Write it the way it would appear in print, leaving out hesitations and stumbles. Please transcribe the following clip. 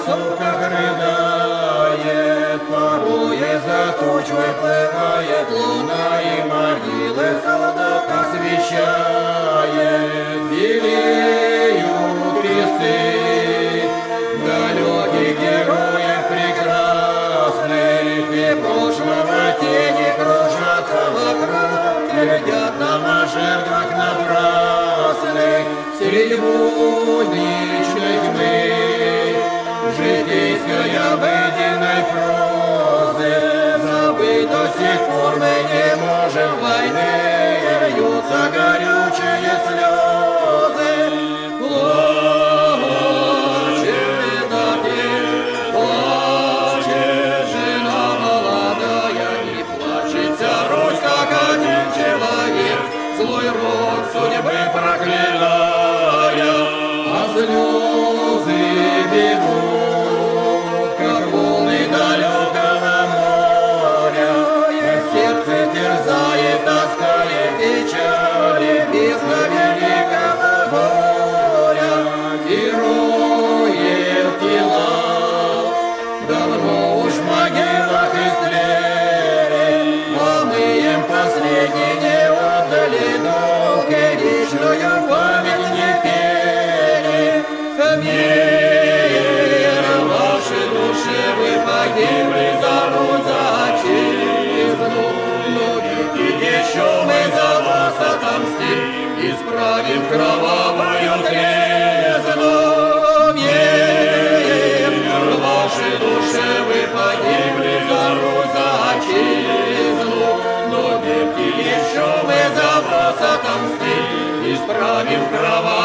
сутках рыдает, порой из-за туч выплывает луна, и могилы солдат освещает. Белеют кресты далеких героев прекрасных, и прошлого тени кружатся вокруг, твердят нам о жертвах напрасных. Средь будничной тьмы житейской обыденной прозы забыть до сих пор мы не можем войны, льются горючие слезы. Плачет отец, плачет жена молодая, не плачет вся Русь, как один человек, злой рок судьбы проклиная, а слезы бегут, как волны далекого моря, и сердце терзает тоска и печали, бездна великого горя. Героев тела давно уж в могилах истлели, а мы им последний не отдали долг, и вечную память не пели. Мир ваши души, вы погибли за Русь, за отчизну, но ведь еще мы за вас отомстим, исправим кровавую трезну. Мир ваши души, вы погибли за Русь, за отчизну, но ведь еще мы за вас отомстим, исправим кровавую